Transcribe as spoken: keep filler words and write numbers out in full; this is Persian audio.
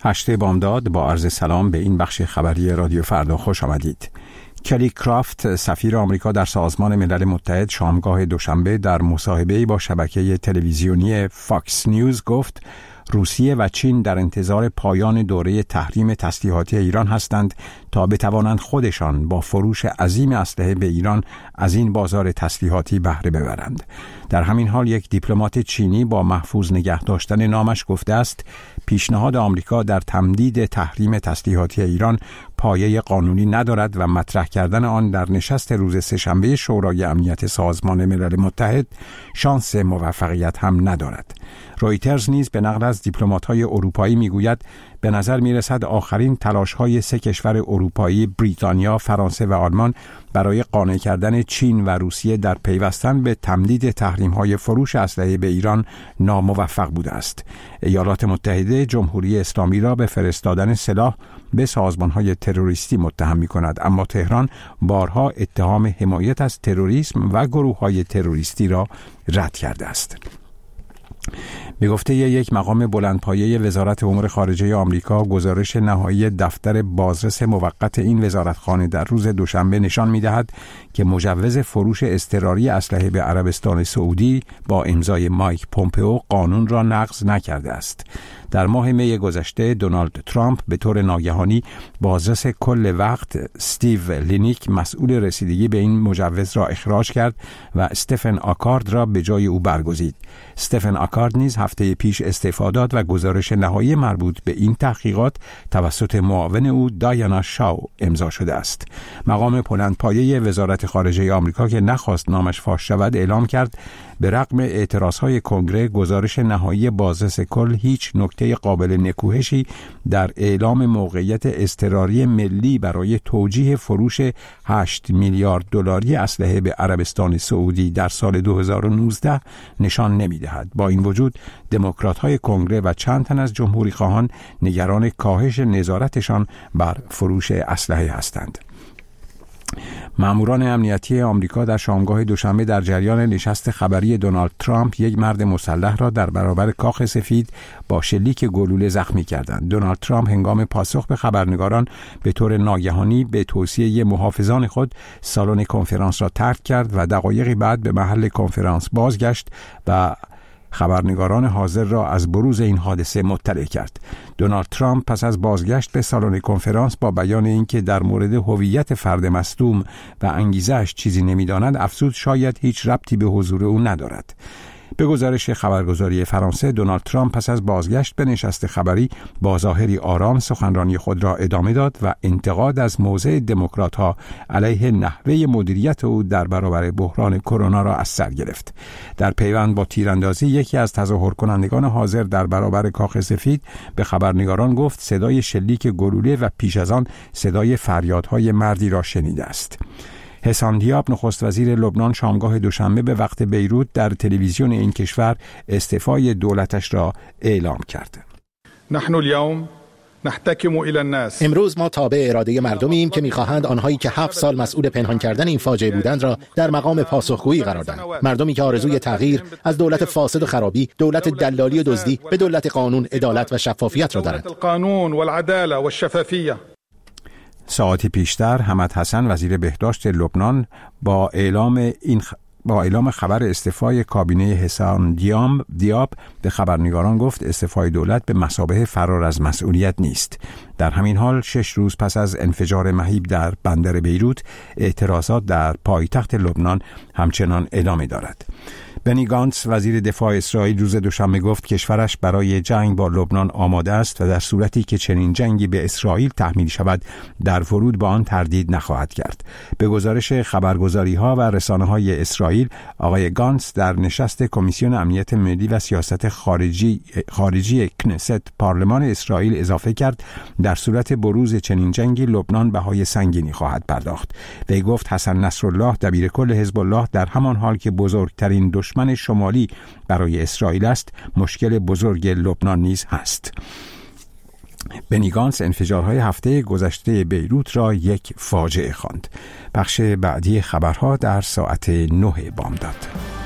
هشت بامداد، با عرض سلام به این بخش خبری رادیو فردا خوش آمدید. کلی کرافت، سفیر آمریکا در سازمان ملل متحد، شامگاه دوشنبه در مصاحبه‌ای با شبکه تلویزیونی فاکس نیوز گفت روسیه و چین در انتظار پایان دوره تحریم تسلیحاتی ایران هستند تا بتوانند خودشان با فروش عظیم اسلحه به ایران از این بازار تسلیحاتی بهره ببرند. در همین حال یک دیپلمات چینی با محفوظ نگه داشتن نامش گفته است پیشنهاد آمریکا در تمدید تحریم تسلیحاتی ایران پایه قانونی ندارد و مطرح کردن آن در نشست روز سه‌شنبه شورای امنیت سازمان ملل متحد شانس موفقیت هم ندارد. رویترز نیز به نقل از دیپلمات‌های اروپایی میگوید به نظر میرسد آخرین تلاش‌های سه کشور اروپایی، بریتانیا، فرانسه و آلمان برای قانع کردن چین و روسیه در پیوستن به تمدید تحریم‌های فروش اسلحه به ایران ناموفق بوده است. ایالات متحده جمهوری اسلامی را به فرستادن سلاح به سازمان‌های تروریستی متهم می‌کند، اما تهران بارها اتهام حمایت از تروریسم و گروه‌های تروریستی را رد کرده است. به گفته یک مقام بلندپایه وزارت امور خارجه آمریکا، گزارش نهایی دفتر بازرس موقت این وزارتخانه در روز دوشنبه نشان می‌دهد که مجوز فروش اضطراری اسلحه به عربستان سعودی با امضای مایک پومپئو قانون را نقض نکرده است. در ماه می گذشته دونالد ترامپ به طور ناگهانی بازرس کل وقت استیو لینیک مسئول رسیدگی به این مجوز را اخراج کرد و استفن آکارد را به جای او برگزید. استفن آکارد نیز هفته پیش استعفا داد و گزارش نهایی مربوط به این تحقیقات توسط معاون او دایانا شاو امضا شده است. مقام بلندپایه وزارت خارجه آمریکا که نخواست نامش فاش شود اعلام کرد به رغم اعتراضهای کنگره گزارش نهایی بازرس کل هیچ نکته قابل نکوهشی در اعلام موقعیت اضطراری ملی برای توجیه فروش هشت میلیارد دلاری اسلحه به عربستان سعودی در سال دو هزار و نوزده نشان نمی‌دهد. با این وجود دموکرات‌های کنگره و چند تن از جمهوری خواهان نگران کاهش نظارتشان بر فروش اسلحه هستند. ماموران امنیتی آمریکا در شامگاه دوشنبه در جریان نشست خبری دونالد ترامپ یک مرد مسلح را در برابر کاخ سفید با شلیک گلوله زخمی کردند. دونالد ترامپ هنگام پاسخ به خبرنگاران به طور ناگهانی به توصیه محافظان خود سالن کنفرانس را ترک کرد و دقایقی بعد به محل کنفرانس بازگشت و خبرنگاران حاضر را از بروز این حادثه مطلع کرد. دونالد ترامپ پس از بازگشت به سالن کنفرانس با بیان اینکه در مورد هویت فرد مصدوم و انگیزه‌اش چیزی نمی‌داند افزود شاید هیچ ربطی به حضور او ندارد. به گزارش خبرگزاری فرانسه، دونالد ترامپ پس از بازگشت به نشست خبری با ظاهری آرام سخنرانی خود را ادامه داد و انتقاد از موضع دموکرات‌ها علیه نحوه مدیریت او در برابر بحران کرونا را از سر گرفت. در پیوند با تیراندازی یکی از تظاهر کنندگان حاضر در برابر کاخ سفید به خبرنگاران گفت صدای شلیک گلوله و پیش از آن صدای فریادهای مردی را شنیده است. حسان دیاب نخست وزیر لبنان شامگاه دوشنبه به وقت بیروت در تلویزیون این کشور استعفای دولتش را اعلام کرد. نحن اليوم نحتكم الى الناس. امروز ما تابع اراده مردمیم که می‌خواهند آنهایی که هفت سال مسئول پنهان کردن این فاجعه بودند را در مقام پاسخگویی قرار دهند. مردمی که آرزوی تغییر از دولت فاسد و خرابی، دولت دلالی و دزدی به دولت قانون، عدالت و شفافیت را دارند. القانون والعداله والشفافیه. ساعتی پیشتر حمد حسن وزیر بهداشت لبنان با اعلام این خ... با اعلام خبر استعفای کابینه حسان دیام دیاب به خبرنگاران گفت استعفای دولت به مثابه فرار از مسئولیت نیست. در همین حال شش روز پس از انفجار مهیب در بندر بیروت اعتراضات در پایتخت لبنان همچنان ادامه دارد. بنی گانتس وزیر دفاع اسرائیل روز دوشنبه گفت کشورش برای جنگ با لبنان آماده است و در صورتی که چنین جنگی به اسرائیل تحمیل شود در ورود به آن تردید نخواهد کرد. به گزارش خبرگزاری‌ها و رسانه‌های اسرائیل، آقای گانتس در نشست کمیسیون امنیت ملی و سیاست خارجی خارجی کنست پارلمان اسرائیل اضافه کرد در صورت بروز چنین جنگی لبنان بهای سنگینی خواهد پرداخت. وی گفت حسن نصرالله دبیرکل حزب الله در همان حال که بزرگترین دشمن شمالی برای اسرائیل است، مشکل بزرگ لبنان نیز هست. بنی گانتس انفجارهای هفته گذشته بیروت را یک فاجعه خواند. بخش بعدی خبرها در ساعت نه بامداد.